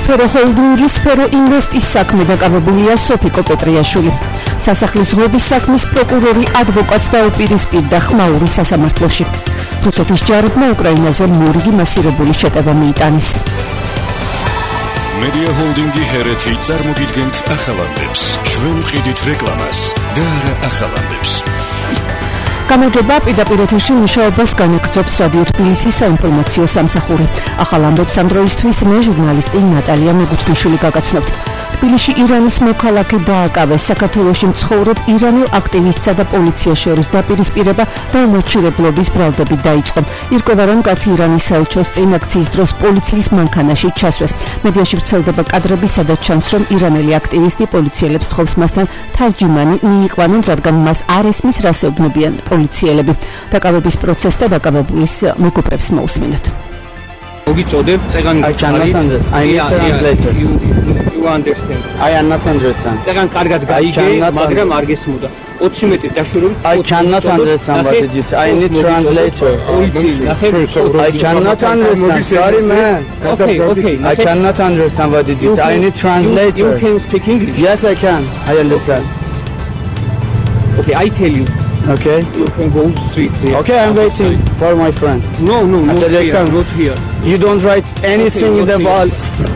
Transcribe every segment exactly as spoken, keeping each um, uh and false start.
სფერო ჰოლდინგის სფერო ინვესტის საქმე დაკავებულია სოფიკო პეტრიაშვილი. სასახლის ღობის საქმის პროკურორი ადვოკატს დაუპირისპირდა ხმაური სასამართლოში. რუსეთის ჯარებმა უკრაინაზე მორიგი მასირებული შეტევა მიიტანეს. Media Holdingi ჰერეთი წარმოგიდგენთ ახალამდებს. ჩვენ ვყიდით რეკლამას და არა ახალამდებს. გამარჯობა, პირდაპირ ეთერში მუშაობას განაგრძობს რადიო თბილისის საინფორმაციო სამსახური. ახალამდებს ამ დროისთვის მე ჟურნალისტი ნატალია მეგუთნიშვილი გაგაცნობთ. თბილისში ირანის მოქალაქე დააკავეს. საქართველოში მცხოვრებ ირანელ აქტივისტსა და პოლიციას შორის დაპირისპირება და უმოჩილებლობის ბრალდებით დაიწყო. ირკვევა, რომ კაცი ირანის საელჩოს წინ აქციის დროს პოლიციის მანქანაში ჩასვეს. მედიაში ვრცელდება კადრები, სადაც ჩანს, რომ ირანელი აქტივისტი პოლიციელებს თხოვს მასთან თარჯიმანი მიიყვანონ, რადგან მას არ ესმის რასეუბნებიან პოლიციელები. დაკავების პროცესს და დაკავებულის მეგობრებს მოусმინოთ. მოგიწოდებ წეგანი I cannot understand. I need translator. You, you understand. I am not understand. წეგან კარგად გაიგე, მაგრამ არ გესმოდა. ოცი მეტრი დაშურო. I cannot understand what it is. I need translator. I cannot understand. Sorry man. Okay, okay. I cannot understand what it is. I need translator. You can speak English. Yes, I can. I understand. Okay, I tell you. Okay. You can go straight there. Okay, I'm waiting for my friend. No, no, not After they here, come. not here. You don't write anything Okay, in the not wall.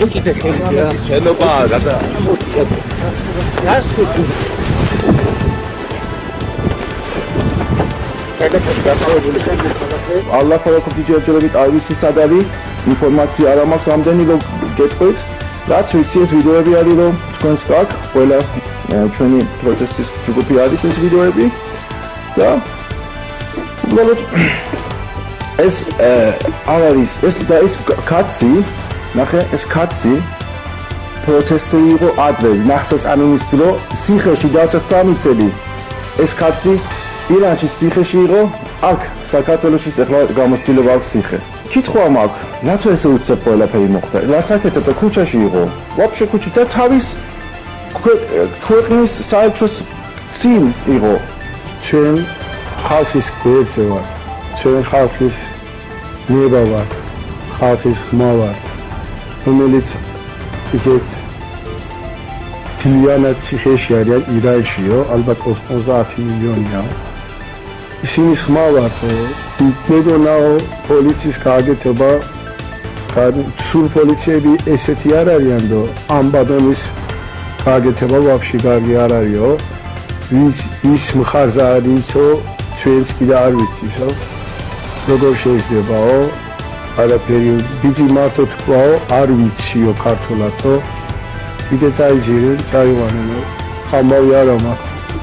That's good. Allah ქალაქობდი ჯერჯერობით არ ვიცი სად არის ინფორმაცია არ მაქვს ამდენი რომ გეტყვით რაც ვიცი ეს ვიდეოები არის რომ თქვენს კაკ ყველა ჩვენი პროცესის ჯგუფი არის ეს ვიდეოები და უბრალოდ ეს არ არის ეს და ეს კაცი ნახე ეს კაცი პროტესტი იყო ადრეს მახსოვს ამინის დრო სიხეში დაუცა სამი წელი ეს კაცი ირანში სიხეში იყო აქ საქართველოში ახლა გამოცდილება აქვს სიხე კითხვა მაქვს რატო ესე უცებ ყველაფერი მოხდა რასაკეთებ და ქუჩაში იყო ვაფშე ქუჩი და თავის ქვეყნის საელჩოს წინ იყო ჩვენ ხალხის გვერდზე ვართ ჩვენ ხალხის ნება ვართ ხალხის ხმა ვართ რომელიც იქეთ თლიანად ციხეში არიან ირანშიო ალბათ ოცდაათი მილიონია ისინი ხმა ვართ მეგონაო პოლიციის გააკეთება სულ პოლიციები ესეთი არ არიან და ამ ბატონის გააკეთება ვაფშე კარგი არ არისო ვის ვის მხარზე არისო ჩვენც კიდე არ ვიცისო როგორ შეიძლებაო არაფერი ბიჭი მარტო თქვაო არ ვიციო ქართულათო კიდე დაიჯერე წაივანო ამავე არა მაქვს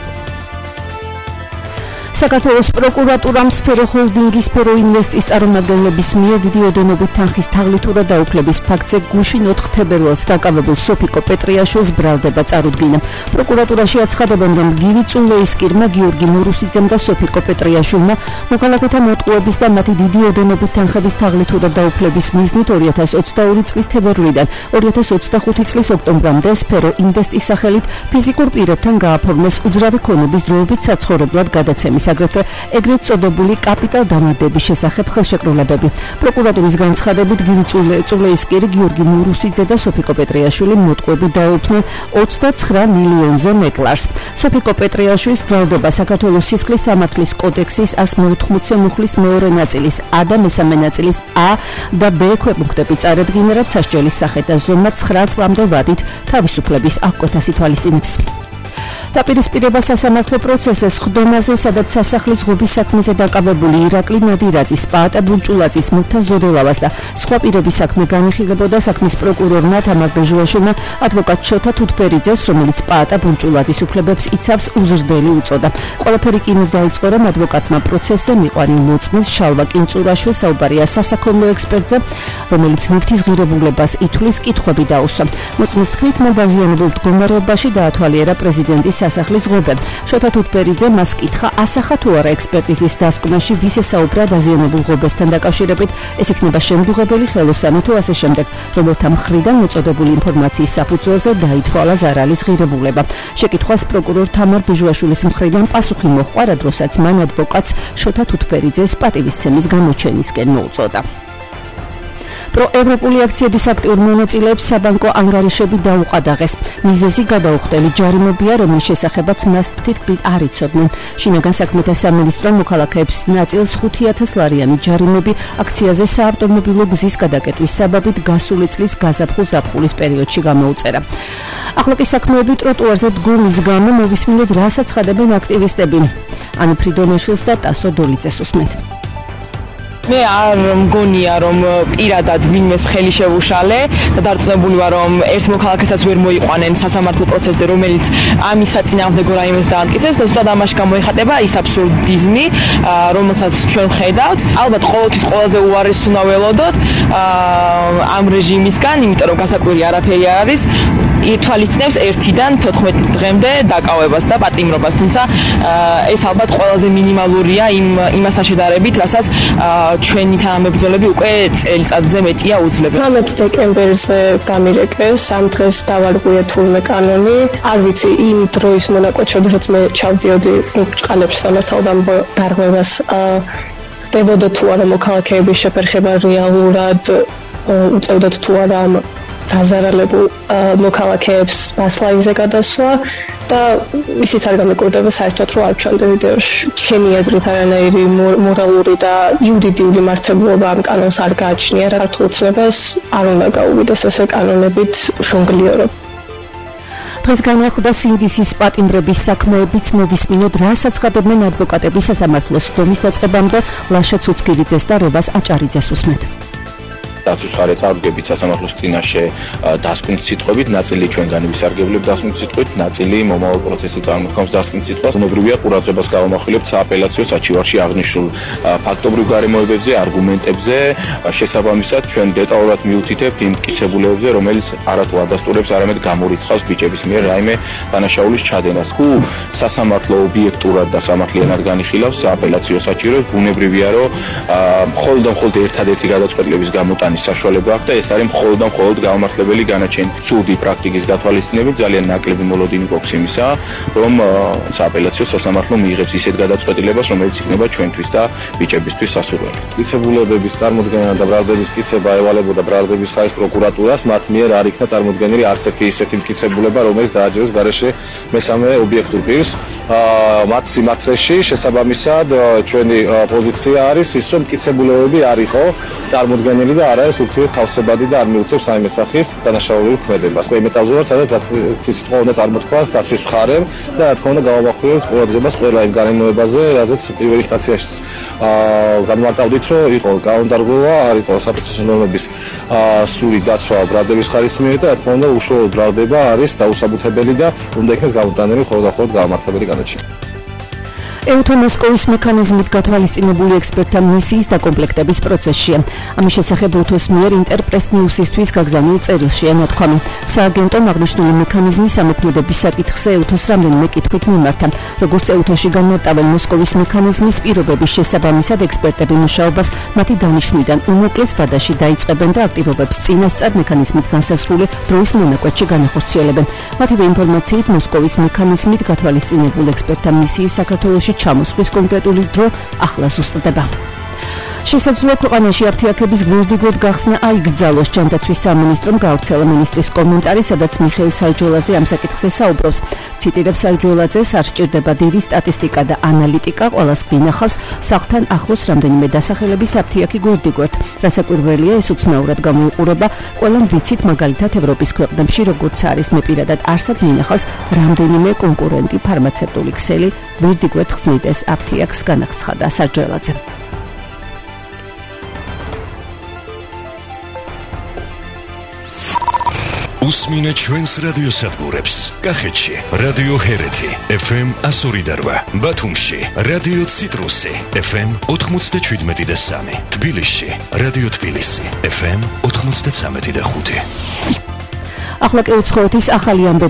საქართველოს პროკურატურამ სფერო ჰოლდინგის სფერო ინვესტის წარმომადგენლების მიერ დიდი ოდენობით თანხის თაღლითურა დაუქლების ფაქტზე გუშინ ოთხ თებერვალს დაკავებულ სოფიკო პეტრიაშვილს ბრალდება წარუდგინა. პროკურატურაში აცხადებენ, რომ გივი წულეისკირმა, გიორგი მურუსიძემ და სოფიკო პეტრიაშვილმა მოქალაქეთა მოტყუების და მათი დიდი ოდენობით თანხების თაღლითურა დაუქლების მიზნით ორი ათას ოცდაორი წლის თებერვლიდან ორი ათას ოცდახუთი წლის ოქტომბრამდე სფერო ინვესტის სახელით ფიზიკურ პირებთან გააფორმეს უძრავი ქონების დროებით საცხოვრებლად გადაცემის აგრეთვე ეგრეთ წოდებული კაპიტალ დამატების შესახებ ხელშეკრულებები. პროკურატურის განცხადებით გივი წულეისკირი, გიორგი მურუსიძე და სოფიკო პეტრიაშვილი მოტყუები დაუპნენ ოცდაცხრა მილიონზე მეკლარს. სოფიკო პეტრიაშვილის ბრალდება საქართველოს სისხლის სამართლის კოდექსის ას მეოთხმოცე მუხლის მეორე ნაწილის A და მესამე ნაწილის A და B ქვემუხტები წარედგინა, რაც სასჯელის სახე და ზომა ცხრა წლამდე ვადით თავისუფლების აღკვეთას ითვალისწინებს. დაპირისპირება სასამართლო პროცესზე ხდომაზე, სადაც სასახლის ღობის საქმეზე დაკავებული ირაკლი ნადირაძის, პაატა ბულჭულაძის, მუხთა ზოდელავას და სხვა პირების საქმე განიხილებოდა საქმის პროკურორმა თამარ ბეჟუაშვილმა ადვოკატ შოთა თუთბერიძეს, რომელიც პაატა ბულჭულაძის უფლებებს იცავს, უზრდელი უწოდა. ყველაფერი კი დაიწყო, რომ ადვოკატმა პროცესზე მიყვანილ მოწმის შალვა კინწურაშვილს საუბარია სასაქონლო ექსპერტზე, რომელიც ნივთის ღირებულებას ითვლის, კითხვები დაუსვა. მოწმის თქმით, მან დაზიანებულ მდგომარეობაში დაათვალიერა პრეზიდენტის სასახლის ღობე. შოთა თუთბერიძე მას კითხა, ასახა თუ არა ექსპერტიზის დასკვნაში ვის ესაუბრა დაზიანებულ ღობესთან დაკავშირებით, ეს იქნება შემდუღებელი ხელოსანი თუ ასე შემდეგ, რომელთა მხრიდან მოწოდებული ინფორმაციის საფუძველზე დაითვალა ზარალის ღირებულება. შეკითხვას პროკურორ თამარ ბეჟუაშვილის მხრიდან პასუხი მოჰყვა, რა დროსაც მან ადვოკატს შოთა თუთბერიძეს პატივისცემის გამოჩენისკენ მოუწოდა. პროევროპული აქციების აქტიურ მონაწილეებს საბანკო ანგარიშები დაუყადაღეს. მიზეზი გადაუხდელი ჯარიმობია, რომლის შესახებაც მას თითქმის არ იცოდნენ. შინაგან საქმეთა სამინისტრომ მოქალაქეებს ნაწილს ხუთი ათას ლარიანი ჯარიმები აქციაზე საავტომობილო გზის გადაკეტვის საბაბით გასული წლის გაზაფხულ-ზაფხულის პერიოდში გამოუწერა. ახლა კი საქმეები ტროტუარზე დგომის გამო მოვისმინოთ, რასაც ხადებენ აქტივისტები. Ani Ფრიდონაშვილს და ტასო დოლიძეს უსმენთ. მე არ მგონია რომ პირადად ვინმეს ხელი შეუშალე და დარწმუნებული ვარ რომ ერთ მოქალაქესაც ვერ მოიყვანენ სასამართლო პროცესზე რომელიც ამის საწინააღმდეგო რაიმეს დაამტკიცებს და ზუსტად ამაში გამოიხატება ის აბსურდიზმი რომელსაც ჩვენ ხედავთ ალბათ ყოველთვის ყველაზე უარეს უნდა ველოდოთ ამ რეჟიმისგან იმიტომ რომ გასაკვირი არაფერი არ არის ითვალისწინებს ერთიდან თოთხმეტ დღემდე დაკავებას და პატიმრობას თუმცა ეს ალბათ ყველაზე მინიმალურია იმ იმასთან შედარებით რასაც ჩვენი თანამებრძოლები უკვე წელიწადზე მეტია უძლებს. თერთმეტ დეკემბერზე გამირეკეს, ამ დღეს დავარღვია თურმე კანონი. არ ვიცი იმ დროის მონაკვეთში, როდესაც მე ჩავდიოდი ბრჭყალებში სამართალდამო დარღვევას, ხდებოდა თუ არა მოქალაქეების შეფერხება რეალურად უწევდათ თუ არა დაზარალებულ მოქალაქეებს ბასლაინზე გადასვლა და ისიც არ გამეკურდება საერთოდ რომ არ ჩანდა ვიდეოში. ჩემი აზრით არანაირი მორალური და იურიდიული მართლობა ამ კანონს არ გააჩნია, რატოც არ უნდა გაუვიდეს ესე კანონებით ჟონგლიორობა. დღეს განახლდა სინდისის პატიმრების საქმეებიც მოვისმინოთ, რასაც ხადებენ ადვოკატები სასამართლოს დომის დაწყებამდე ლაშა ცუცკირიძეს და რევას აჭარიძეს უსმენთ. დაცვის მხარე წარდგებით სასამართლოს წინაშე დასკვნით სიტყვებით, ნაწილი ჩვენგანი ვისარგებლებ დასკვნით სიტყვით, ნაწილი მომავალ პროცესზე წარმოქმნავს დასკვნით სიტყვას. უნებრივია ყურადღებას გავამახვილებთ სააპელაციო საჩივარში აღნიშნულ ფაქტობრივ გარემოებებზე, არგუმენტებზე, შესაბამისად ჩვენ დეტალურად მიუთითებთ იმ მტკიცებულებებზე, რომელიც არათუ ადასტურებს, არამედ გამორიცხავს ბიჭების მიერ რაიმე დანაშაულის ჩადენას. თუ სასამართლო ობიექტურად და სამართლიანად განიხილავს სააპელაციო საჩივარს, უნებრივია რომ მხოლოდ და მხოლოდ ერთადერთი გადაწყვეტილების გამოტანის საშუალება აქვს და ეს არის მხოლოდ და მხოლოდ გამართლებელი განაჩენი. ცუდი პრაქტიკის გათვალისწინებით ძალიან ნაკლები მოლოდინი გვაქვს იმისა, რომ სააპელაციო სასამართლო მიიღებს ისეთ გადაწყვეტილებას, რომელიც იქნება ჩვენთვის და ბიჭებისთვის სასურველი. მტკიცებულებების წარმოქმნა და ბრალდების მტკიცება ევალებოდა ბრალდების ხარის პროკურატურას, მათ მიერ არ იქნა წარმოქმნილი არც ერთი ისეთი მტკიცებულება, რომელიც დააჯეროს გარეშე მესამე ობიექტურ პირს. მათ სიმართლეში შესაბამისად ჩვენი პოზიცია არის ის, რომ მტკიცებულებები არ იყო წარმოქმნილი და არა ეს ურთიერთ თავსებადი და არ მიუწევს საიმე სახის დანაშაულების ქმედებას. იმეტავზე ვარ, სადაც სიტყვა უნდა წარმოთქვას დაცვის მხარემ და რა თქმა უნდა გავამახვილებთ ყურადღებას ყველა იმ გარემოებაზე, რაზეც პირველი სტაციაში განმარტავდით, რომ იყო კანონდარღვევა, არ იყო საპროცესო ნორმების სრული დაცვა ბრალდების ხარის მიერ და რა თქმა უნდა უშუალოდ ბრალდება არის დაუსაბუთებელი და უნდა იქნეს გამოტანილი მხოლოდ და მხოლოდ გამართლებელი განაჩენი. ევთო მოსკოვის მექანიზმით გათვალისწინებული ექსპერტთა მისიის დაკომპლექტების პროცესშია. ამის შესახებ ევთოს მიერ ინტერპრეს ნიუსისთვის გაგზავნილ წერილშია ნათქვამი. სააგენტომ აღნიშნული მექანიზმი სამოქმედების საკითხზე ევთოს რამდენიმე კითხვით მიმართა. როგორც ევთოში განმარტავენ, მოსკოვის მექანიზმის პირობების შესაბამისად ექსპერტები მუშაობას მათი დანიშვნიდან უმოკლეს ვადაში დაიწყებენ და აქტივობებს წინასწარ მექანიზმით განსაზღვრული დროის მონაკვეთში განახორციელებენ. მათივე ინფორმაციით მოსკოვის მექანიზმით გათვალისწინებულ ექსპერტთა მისიის საქართველოში ჩამოსვლის კონკრეტული დრო ახლა ზუსტდება. შესაძლოა ქვეყანაში აფთიაქების გვერდიგვერდ გახსნა აიგრძალოს. ჯანდაცვის სამინისტრომ გავრცელა მინისტრის კომენტარი, სადაც მიხეილ სარჯოლაძე ამ საკითხზე საუბრობს. ციტირებს სარჯოლაძეს, არ სჭირდება დიდი სტატისტიკა და ანალიტიკა, ყველას გვინახავს სახლთან ახლოს რამდენიმე დასახელების აფთიაქი გვერდიგვერდ. რასაკვირველია, ეს უცნაურად გამოიყურება. ყველამ ვიცით, მაგალითად ევროპის ქვეყნებში, როგორც არის, მე პირადად არსად მინახავს რამდენიმე კონკურენტი ფარმაცევტული ქსელი გვერდიგვერდ ხსნიდეს აფთიაქს, განაცხადა სარჯოლაძე. უსმინე ჩვენს რადიოსადგურებს. კახეთში რადიო ჰერეთი ეფ ემ εκατო ორი და რვა, ბათუმში რადიო ციტრუსი ეფ ემ ოთხმოცდაშვიდმეტი და სამი, თბილისში რადიო თბილისი ეფ ემ ოთხმოცდაცამეტი და ხუთი. ახლა კი უცხოეთის ახალი ამბები.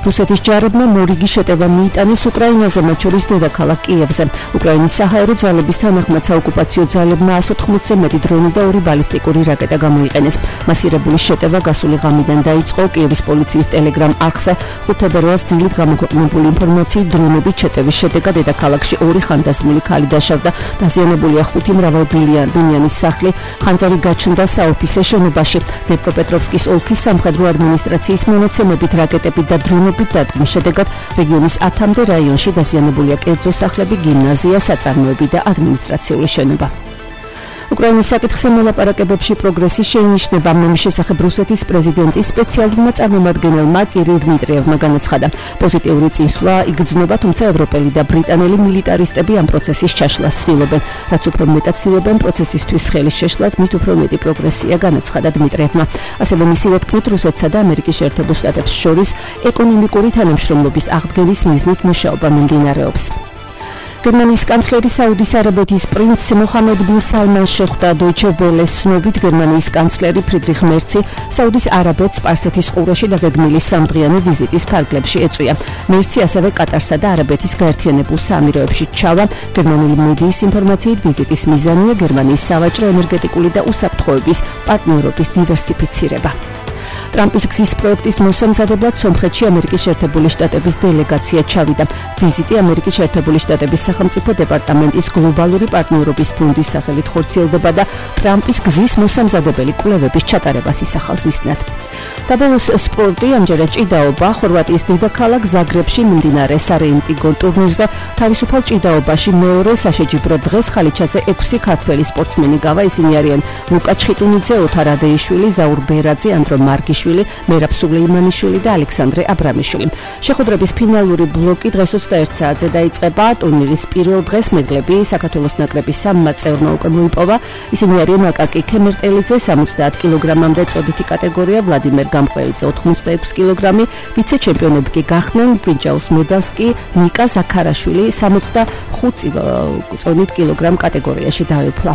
რუსეთის ჯარებმა მორიგი შეტევა მიიტანეს უკრაინაზე, მათ შორის დედაქალაქ კიევზე. უკრაინის საჰაერო ძალების თანახმად საოკუპაციო ძალებმა one hundred eighty-ზე მეტი დრონი და ორი ბალისტიკური რაკეტა გამოიყენეს. მასირებული შეტევა გასული ღამიდან დაიწყო. კიევის პოლიციის ტელეგრამ არხზე ხუთი თებერვალს დილით გამოქვეყნებული ინფორმაციით დრონებით შეტევის შედეგად დედაქალაქში ორი ხანდაზმული ქალი დაშავდა. დაზიანებულია ხუთი მრავალბინიანის სახლი. ხანძარი გაჩნდა საოფისე შენობაში. დნეპროპეტროვსკის ოლქის სამხედრო ადმინისტრაციის მონაცემებით რაკეტებით და დრონებით დადგმის შედეგად რეგიონის ათამდე რაიონში დაზიანებულია კერძო სახლები, გიმნაზია, საწარმოები და ადმინისტრაციული შენობა. უკრაინის საკითხზე მოლაპარაკებებში პროგრესი შეინიშნება. ამის შესახებ რუსეთის პრეზიდენტის სპეციალურმა წარმომადგენელმა კირილ დმიტრიევმა განაცხადა. პოზიტიური წინსვლა იგრძნობა, თუმცა ევროპელი და ბრიტანელი მილიტარისტები ამ პროცესის ჩაშლას ცდილობენ. რაც უფრო მეტად ცდილობენ პროცესისთვის ხელის შეშლად, მით უფრო მეტი პროგრესია, განაცხადა დმიტრიევმა. ასევე მისივე თქმით, რუსეთსა და ამერიკის შეერთებულ შტატებს შორის ეკონომიკური თანამშრომლობის აღდგენის მიზნით მუშაობა მიმდინარეობს. გერმანიის კანცლერი საუდის არაბეთის პრინც მოჰამედ ბინ სალმანს შეხვდა. დოიჩე ველეს ცნობით, გერმანიის კანცლერი ფრიდრიხ მერცი საუდის არაბეთს სპარსეთის ყურეში დაგეგმილი სამდღიანი ვიზიტის ფარგლებში ეწვია. მერცი ასევე კატარსა და არაბეთის გაერთიანებულ საამიროებში ჩავა. გერმანული მედიის ინფორმაციით, ვიზიტის მიზანია გერმანიის სავაჭრო, ენერგეტიკული და უსაფრთხოების პარტნიორობის დივერსიფიცირება. ტრამპის გზის პროექტის მოსამზადებლად სომხეთში ამერიკის შეერთებული შტატების დელეგაცია ჩავიდა. ვიზიტი ამერიკის შეერთებული შტატების სახელმწიფო დეპარტამენტის გლობალური პარტნიორობის ფონდის სახელით ხორციელდება და ტრამპის გზის მოსამზადებელი კვლევების ჩატარებას ისახავს მისნად. დაბოლოს სპორტი. ამჯერად ჭიდაობა ხორვატიის დედაქალაქ ზაგრებში მიმდინარე სარეიმპინგო ტურნირზე თავისუფალ ჭიდაობაში მეორე საშეჯიბრო დღეს ხალიჩაზე ექვსი ქართველი სპორტსმენი გავა. ისინი არიან ლუკა ჩხიტუნიძე, ოთარ ადეიშვილი, ზაურ ბერაძე, ანდრო მარგიშვილი, მერაბ სულეიმანიშვილი და ალექსანდრე აბრამიშვილი. შეხვედრების ფინალური ბლოკი დღეს ოცდაერთ საათზე დაიწყება. ტურნირის პირველ დღეს მედლები საქართველოს ნაკრების სამმა წევრმა უკვე მოიპოვა. ისინი არიან აკაკი ქემერტელიძე სამოცდაათ კილოგრამამდე წოდითი კატეგორია, ვლადიმერ გამყველიძე ოთხმოცდაექვსი კილოგრამი, ვიცე-ჩემპიონები კი გახდნენ ბრინჯაოს მედალს კი ნიკა ზაქარაშვილი სამოცდახუთი წოდით კილოგრამ კატეგორიაში დაეუფლა.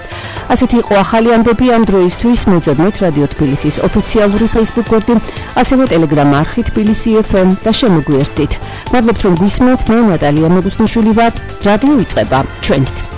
ასეთი იყო ახალი ამბები ამ დროისთვის. მოძებნეთ რადიო თბილისის ოფიციალური Facebook გვერდი, ასევე Telegram არხი თბილისი ეფ ემ და შემოგვიერთდით. მადლობთ რომ გვისმენთ. მე ნატალია მებუთნიშვილი ვარ. რადიო იწყება ჩვენით.